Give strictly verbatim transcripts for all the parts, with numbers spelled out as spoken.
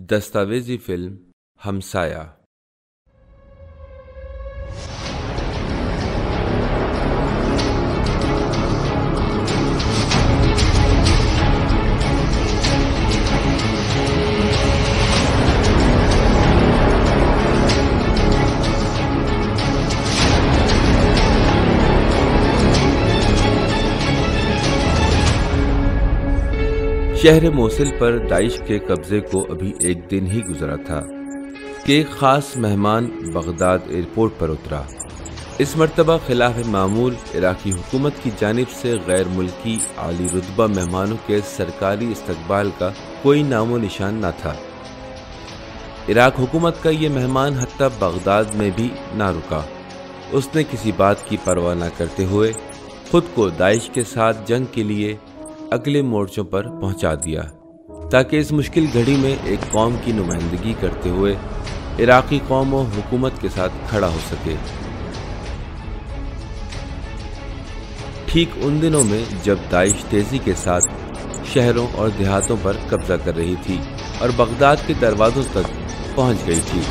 دستاویزی فلم ہمسایہ۔ شہر موصل پر داعش کے قبضے کو ابھی ایک دن ہی گزرا تھا کہ ایک خاص مہمان بغداد ایئرپورٹ پر اترا۔ اس مرتبہ خلاف معمول عراقی حکومت کی جانب سے غیر ملکی عالی رتبہ مہمانوں کے سرکاری استقبال کا کوئی نام و نشان نہ تھا۔ عراق حکومت کا یہ مہمان حتیٰ بغداد میں بھی نہ رکا۔ اس نے کسی بات کی پرواہ نہ کرتے ہوئے خود کو داعش کے ساتھ جنگ کے لیے اگلے مورچوں پر پہنچا دیا تاکہ اس مشکل گھڑی میں ایک قوم کی نمائندگی کرتے ہوئے عراقی قوم و حکومت کے ساتھ کھڑا ہو سکے۔ ٹھیک ان دنوں میں جب داعش تیزی کے ساتھ شہروں اور دیہاتوں پر قبضہ کر رہی تھی اور بغداد کے دروازوں تک پہنچ گئی تھی۔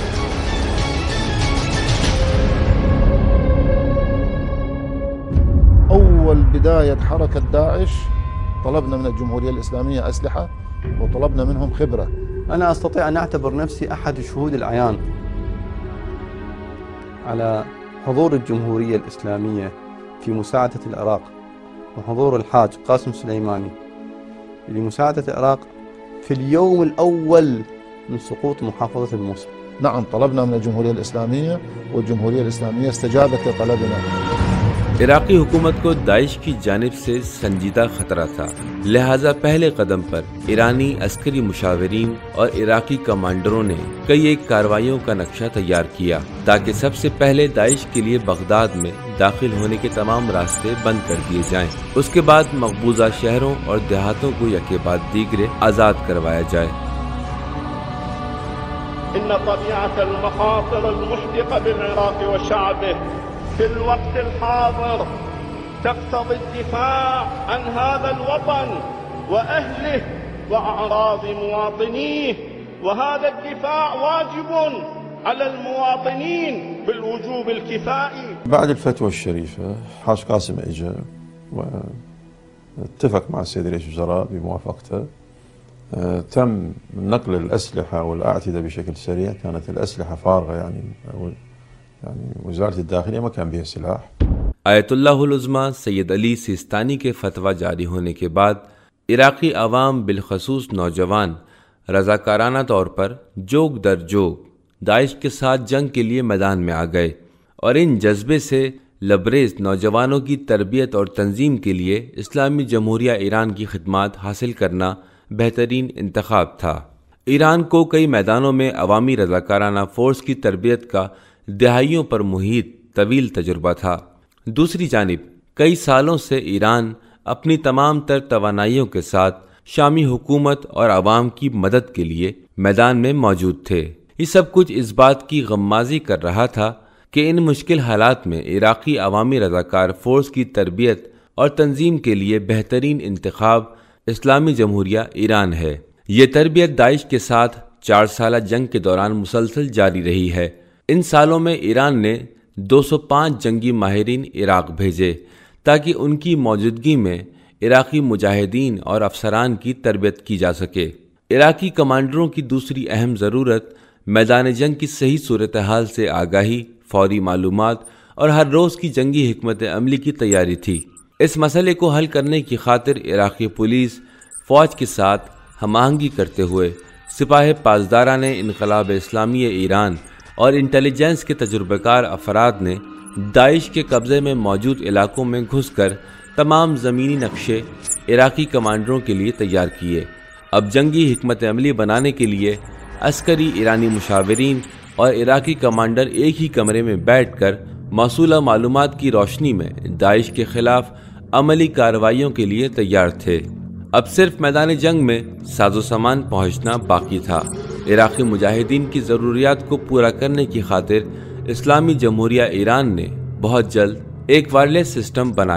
أول بداية حركة داعش طلبنا من الجمهورية الإسلامية أسلحة وطلبنا منهم خبرة. أنا أستطيع أن أعتبر نفسي أحد الشهود العيان على حضور الجمهورية الإسلامية في مساعدة العراق وحضور الحاج قاسم سليماني لمساعدة العراق في اليوم الأول من سقوط محافظة الموصل. نعم، طلبنا من الجمهورية الإسلامية والجمهورية الإسلامية استجابت لطلبنا. عراقی حکومت کو داعش کی جانب سے سنجیدہ خطرہ تھا، لہٰذا پہلے قدم پر ایرانی عسکری مشاورین اور عراقی کمانڈروں نے کئی ایک کارروائیوں کا نقشہ تیار کیا تاکہ سب سے پہلے داعش کے لیے بغداد میں داخل ہونے کے تمام راستے بند کر دیے جائیں۔ اس کے بعد مقبوضہ شہروں اور دیہاتوں کو یکے بعد دیگرے آزاد کروایا جائے۔ ان طبيعة المخاطر المحدقة بالعراق وشعبه في الوقت الحاضر تقتضي الدفاع عن هذا الوطن وأهله وأعراض مواطنيه، وهذا الدفاع واجب على المواطنين بالوجوب الكفائي. بعد الفتوى الشريفة حاج قاسم اجى واتفق مع السيد رئيس الوزراء بموافقته، تم نقل الأسلحة والأعتدة بشكل سريع. كانت الأسلحة فارغة، يعني يعني وزارة الداخلية ما كان بها سلاح. آیت اللہ العظمہ سید علی سیستانی کے فتویٰ جاری ہونے کے بعد عراقی عوام بالخصوص نوجوان رضاکارانہ طور پر جوگ در جوگ داعش کے ساتھ جنگ کے لیے میدان میں آ گئے، اور ان جذبے سے لبریز نوجوانوں کی تربیت اور تنظیم کے لیے اسلامی جمہوریہ ایران کی خدمات حاصل کرنا بہترین انتخاب تھا۔ ایران کو کئی میدانوں میں عوامی رضاکارانہ فورس کی تربیت کا دہائیوں پر محیط طویل تجربہ تھا۔ دوسری جانب کئی سالوں سے ایران اپنی تمام تر توانائیوں کے ساتھ شامی حکومت اور عوام کی مدد کے لیے میدان میں موجود تھے۔ یہ سب کچھ اس بات کی غمازی کر رہا تھا کہ ان مشکل حالات میں عراقی عوامی رضاکار فورس کی تربیت اور تنظیم کے لیے بہترین انتخاب اسلامی جمہوریہ ایران ہے۔ یہ تربیت داعش کے ساتھ چار سالہ جنگ کے دوران مسلسل جاری رہی ہے۔ ان سالوں میں ایران نے دو سو پانچ جنگی ماہرین عراق بھیجے تاکہ ان کی موجودگی میں عراقی مجاہدین اور افسران کی تربیت کی جا سکے۔ عراقی کمانڈروں کی دوسری اہم ضرورت میدان جنگ کی صحیح صورتحال سے آگاہی، فوری معلومات اور ہر روز کی جنگی حکمت عملی کی تیاری تھی۔ اس مسئلے کو حل کرنے کی خاطر عراقی پولیس فوج کے ساتھ ہم آہنگی کرتے ہوئے سپاہ پاسداران انقلاب اسلامی ایران اور انٹیلیجنس کے تجربہ کار افراد نے داعش کے قبضے میں موجود علاقوں میں گھس کر تمام زمینی نقشے عراقی کمانڈروں کے لیے تیار کیے۔ اب جنگی حکمت عملی بنانے کے لیے عسکری ایرانی مشاورین اور عراقی کمانڈر ایک ہی کمرے میں بیٹھ کر موصولہ معلومات کی روشنی میں داعش کے خلاف عملی کارروائیوں کے لیے تیار تھے۔ اب صرف میدان جنگ میں ساز و سامان پہنچنا باقی تھا۔ عراقی مجاہدین کی ضروریات کو پورا کرنے کی خاطر اسلامی جمہوریہ ایران نے بہت جلد ایک وائرلیس سسٹم بنایا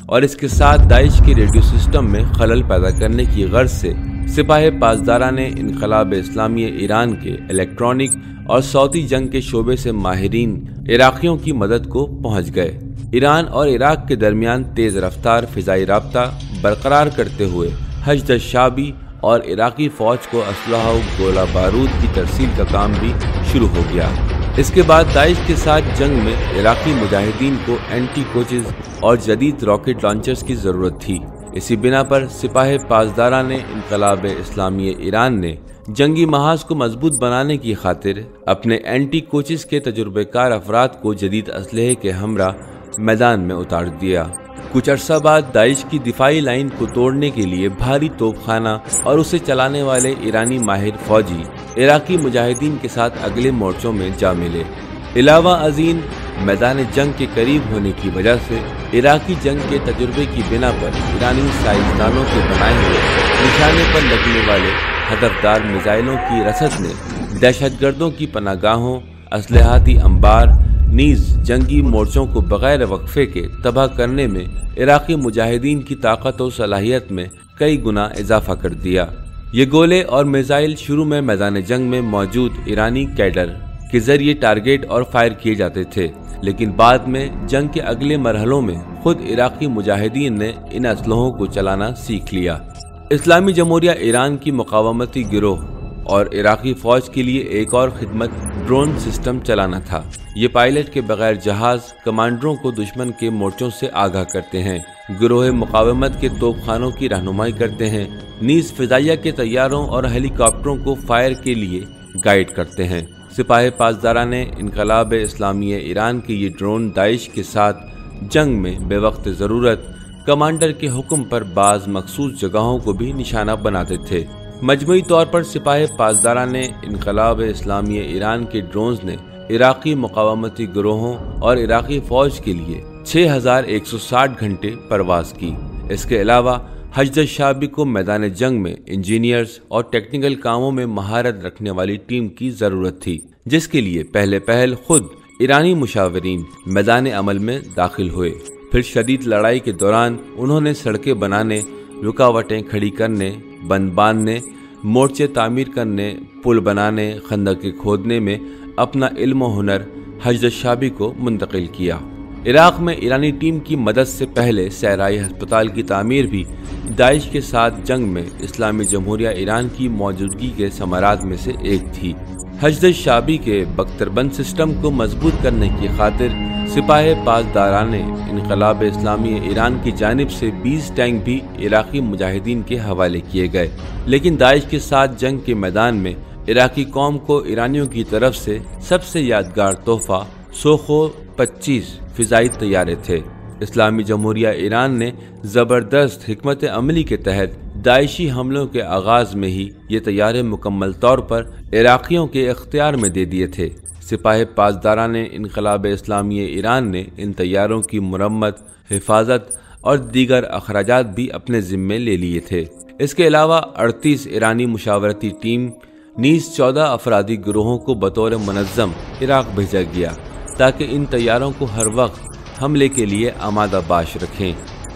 اور اس کے ساتھ داعش کے ریڈیو سسٹم میں خلل پیدا کرنے کی غرض سے سپاہ پاسداران انقلاب اسلامی ایران کے الیکٹرانک اور صوتی جنگ کے شعبے سے ماہرین عراقیوں کی مدد کو پہنچ گئے۔ ایران اور عراق کے درمیان تیز رفتار فضائی رابطہ برقرار کرتے ہوئے حشد الشعبی اور عراقی فوج کو اسلحہ و گولہ بارود کی ترسیل کا کام بھی شروع ہو گیا۔ اس کے بعد داعش کے ساتھ جنگ میں عراقی مجاہدین کو اینٹی کوچز اور جدید راکٹ لانچرز کی ضرورت تھی۔ اسی بنا پر سپاہ پاسداران انقلاب اسلامی ایران نے جنگی محاذ کو مضبوط بنانے کی خاطر اپنے اینٹی کوچز کے تجربہ کار افراد کو جدید اسلحے کے ہمراہ میدان میں اتار دیا۔ کچھ عرصہ بعد داعش کی دفاعی لائن کو توڑنے کے لیے بھاری توپ خانہ اور اسے چلانے والے ایرانی ماہر فوجی عراقی مجاہدین کے ساتھ اگلے مورچوں میں جا ملے۔ علاوہ ازین میدان جنگ کے قریب ہونے کی وجہ سے عراقی جنگ کے تجربے کی بنا پر ایرانی سائنسدانوں کے بنائے ہوئے نشانے پر لگنے والے ہدفدار میزائلوں کی رسد نے دہشت گردوں کی پناہ گاہوں، اسلحاتی انبار نیز جنگی مورچوں کو بغیر وقفے کے تباہ کرنے میں عراقی مجاہدین کی طاقت و صلاحیت میں کئی گنا اضافہ کر دیا۔ یہ گولے اور میزائل شروع میں میدان جنگ میں موجود ایرانی کیڈر کے ذریعے ٹارگیٹ اور فائر کیے جاتے تھے، لیکن بعد میں جنگ کے اگلے مرحلوں میں خود عراقی مجاہدین نے ان اسلحوں کو چلانا سیکھ لیا۔ اسلامی جمہوریہ ایران کی مقاومتی گروہ اور عراقی فوج کے لیے ایک اور خدمت ڈرون سسٹم چلانا تھا۔ یہ پائلٹ کے بغیر جہاز کمانڈروں کو دشمن کے مورچوں سے آگاہ کرتے ہیں، گروہ مقاومت کے توپ خانوں کی رہنمائی کرتے ہیں، نیز فضائیہ کے طیاروں اور ہیلی کاپٹروں کو فائر کے لیے گائیڈ کرتے ہیں۔ سپاہ پاسداران انقلاب اسلامی ایران کے یہ ڈرون داعش کے ساتھ جنگ میں بے وقت ضرورت کمانڈر کے حکم پر بعض مخصوص جگہوں کو بھی نشانہ بناتے تھے۔ مجموعی طور پر سپاہ پاسداران انقلاب اسلامی ایران کے ڈرونز نے عراقی مقاومتی گروہوں اور عراقی فوج کے لیے چھ ہزار ایک سو ساٹھ گھنٹے پرواز کی۔ اس کے علاوہ حشد الشعبی کو میدان جنگ میں انجینئرز اور ٹیکنیکل کاموں میں مہارت رکھنے والی ٹیم کی ضرورت تھی، جس کے لیے پہلے پہل خود ایرانی مشاورین میدان عمل میں داخل ہوئے۔ پھر شدید لڑائی کے دوران انہوں نے سڑکیں بنانے، رکاوٹیں کھڑی کرنے، بند باندھنے، مورچے تعمیر کرنے، پل بنانے، خندقیں کھودنے میں اپنا علم و ہنر حشد الشعبی کو منتقل کیا۔ عراق میں ایرانی ٹیم کی مدد سے پہلے صحرائی ہسپتال کی تعمیر بھی داعش کے ساتھ جنگ میں اسلامی جمہوریہ ایران کی موجودگی کے ثمرات میں سے ایک تھی۔ حشد الشعبی کے بختر بند سسٹم کو مضبوط کرنے کی خاطر سپاہ پاسداران انقلاب اسلامی ایران کی جانب سے بیس ٹینک بھی عراقی مجاہدین کے حوالے کیے گئے، لیکن داعش کے ساتھ جنگ کے میدان میں عراقی قوم کو ایرانیوں کی طرف سے سب سے یادگار تحفہ سوخو پچیس فضائی طیارے تھے۔ اسلامی جمہوریہ ایران نے زبردست حکمت عملی کے تحت داعشی حملوں کے آغاز میں ہی یہ طیارے مکمل طور پر عراقیوں کے اختیار میں دے دیے تھے۔ سپاہ پاسداران انقلاب اسلامی ایران نے ان طیاروں کی مرمت، حفاظت اور دیگر اخراجات بھی اپنے ذمے لے لیے تھے۔ اس کے علاوہ اڑتیس ایرانی مشاورتی ٹیم نیز چودہ افرادی گروہوں کو بطور منظم عراق بھیجا گیا تاکہ ان طیاروں کو ہر وقت حملے کے لیے آمادہ باش رکھیں۔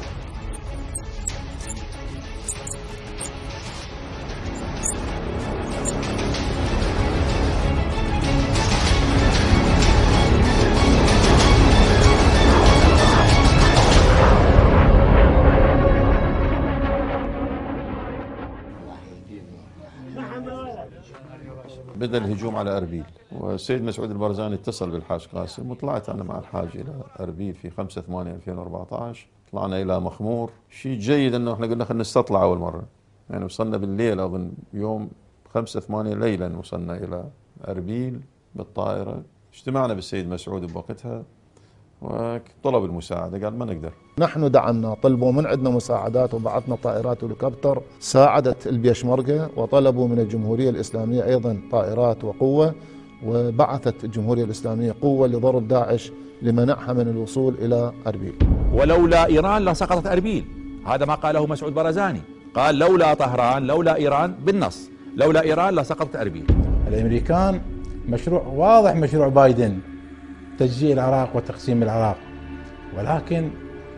بدأ الهجوم على أربيل، والسيد مسعود البرزاني اتصل بالحاج قاسم، وطلعت أنا مع الحاج إلى أربيل في خمسة ثمانية ألفين وأربعة عشر. طلعنا إلى مخمور. شيء جيد أنه إحنا قلنا خلينا نستطلع أول مرة، يعني وصلنا بالليل أظن يوم خمسة ثمانية ليلا وصلنا إلى أربيل بالطائرة. اجتمعنا بالسيد مسعود بوقتها وطلب المساعدة، قال ما نقدر. نحن دعمنا، طلبوا من عندنا مساعدات وبعثنا طائرات هليكوبتر ساعدت البيشمركة، وطلبوا من الجمهورية الإسلامية أيضا طائرات وقوة، وبعثت الجمهورية الإسلامية قوة لضرب داعش لمنعها من الوصول إلى أربيل. ولولا إيران لسقطت أربيل، هذا ما قاله مسعود برزاني، قال لولا طهران لولا إيران بالنص، لولا إيران لسقطت أربيل. الأمريكان مشروع واضح، مشروع بايدن تجزيء العراق وتقسيم العراق، ولكن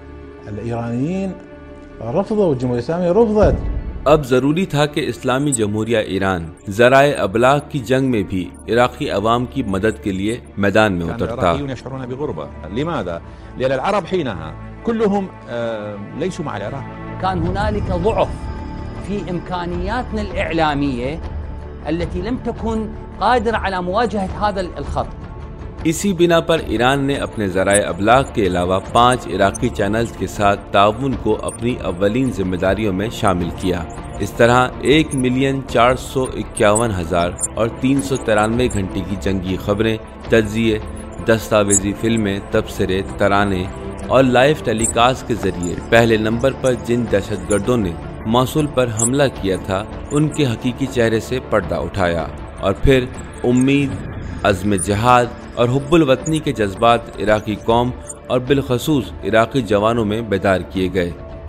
الإيرانيين رفضوا والجمهورية الإسلامية رفضت. اب ضروری تھا کہ اسلامی جمہوریہ ایران ذرائع ابلاغ کی جنگ میں بھی عراقی عوام کی مدد کے لیے میدان میں اترتا. يشعرون بغربة. لماذا؟ لأن العرب حينها كلهم ليسوا مع العراق. كان هنالك ضعف في إمكانياتنا الإعلامية التي لم تكن قادرة على مواجهة هذا الخط. اسی بنا پر ایران نے اپنے ذرائع ابلاغ کے علاوہ پانچ عراقی چینلز کے ساتھ تعاون کو اپنی اولین ذمہ داریوں میں شامل کیا. اس طرح ایک ملین چار سو اکیاون ہزار اور تین سو ترانوے گھنٹے کی جنگی خبریں، تجزیے، دستاویزی فلمیں، تبصرے، ترانے اور لائیو ٹیلی کاسٹ کے ذریعے پہلے نمبر پر جن دہشت گردوں نے موصل پر حملہ کیا تھا ان کے حقیقی چہرے سے پردہ اٹھایا، اور پھر امید، عزم جہاد اور حب الوطنی کے جذبات عراقی قوم اور بالخصوص عراقی جوانوں میں بیدار کیے گئے.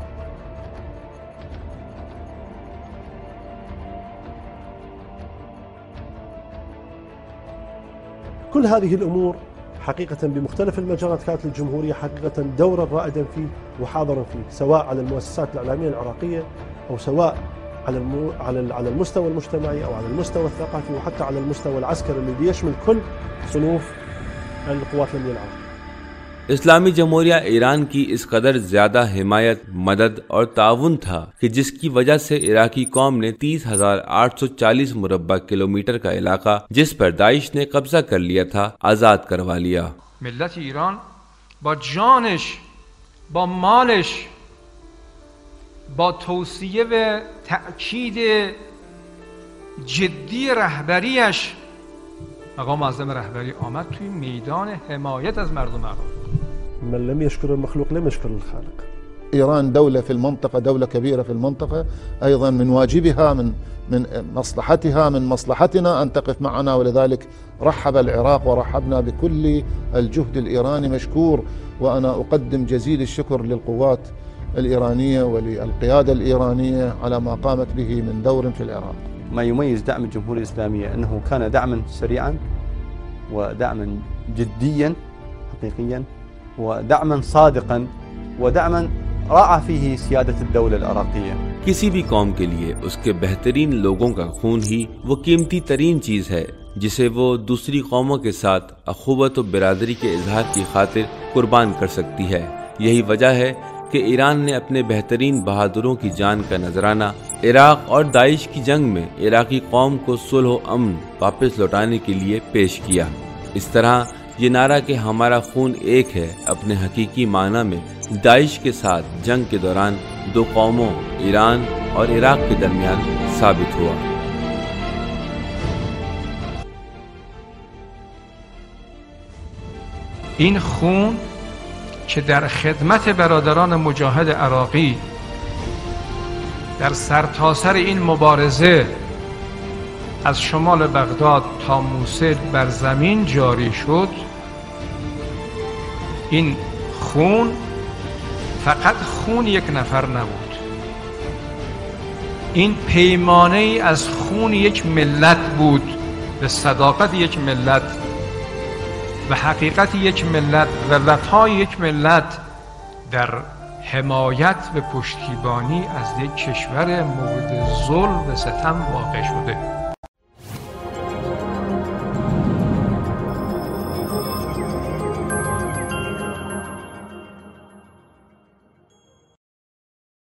كل هذه الأمور حقيقة بمختلف المجالات كانت الجمهورية حقيقة دورا رائدا فيه وحاضرا فيه، سواء على المؤسسات الإعلامية العراقية أو سواء على على على المستوى المجتمعي أو على المستوى الثقافي وحتى على المستوى العسكري الذي يشمل كل صنوف القوات الأمنية العراقية. اسلامی جمہوریہ ایران کی اس قدر زیادہ حمایت، مدد اور تعاون تھا کہ جس کی وجہ سے عراقی قوم نے تیس ہزار آٹھ سو چالیس مربع کلومیٹر کا علاقہ جس پر داعش نے قبضہ کر لیا تھا آزاد کروا لیا. ملت ایران با جانش، با مالش، با توصیه و تأکید جدی رهبریش، مقام معظم رهبری آمد توی میدان حمایت از مردم عراق. من لم يشكر المخلوق لم يشكر الخالق. إيران دولة في المنطقة، دولة كبيرة في المنطقة، أيضا من واجبها من من مصلحتها من مصلحتنا أن تقف معنا، ولذلك رحب العراق ورحبنا بكل الجهد الإيراني مشكور، وأنا أقدم جزيل الشكر للقوات الإيرانية وللقيادة الإيرانية على ما قامت به من دور في العراق. ما يميز دعم الجمهورية الإسلامية أنه كان دعما سريعا ودعما جديا حقيقيا ودعما صادقا ودعما راعى فيه سيادة الدولة العراقية. کسی بھی قوم کے لیے اس کے بہترین لوگوں کا خون ہی وہ قیمتی ترین چیز ہے جسے وہ دوسری قوموں کے ساتھ اخوت و برادری کے اظہار کی خاطر قربان کر سکتی ہے. یہی وجہ ہے کہ ایران نے اپنے بہترین بہادروں کی جان کا نذرانہ عراق اور داعش کی جنگ میں عراقی قوم کو صلح و امن واپس لوٹانے کے لیے پیش کیا. اس طرح یہ نعرہ کہ ہمارا خون ایک ہے اپنے حقیقی معنی میں داعش کے ساتھ جنگ کے دوران دو قوموں ایران اور عراق کے درمیان ثابت ہوا. این خون که در خدمت برادران مجاهد عراقی در سرتاسر این مبارزه از شمال بغداد تا موصل بر زمین جاری شد، این خون فقط خون یک نفر نبود، این پیمانه ای از خون یک ملت بود، به صداقت یک ملت و حقیقت یک ملت و وفای یک ملت در حمایت و پشتیبانی از یک کشور مورد ظلم و ستم واقع شده.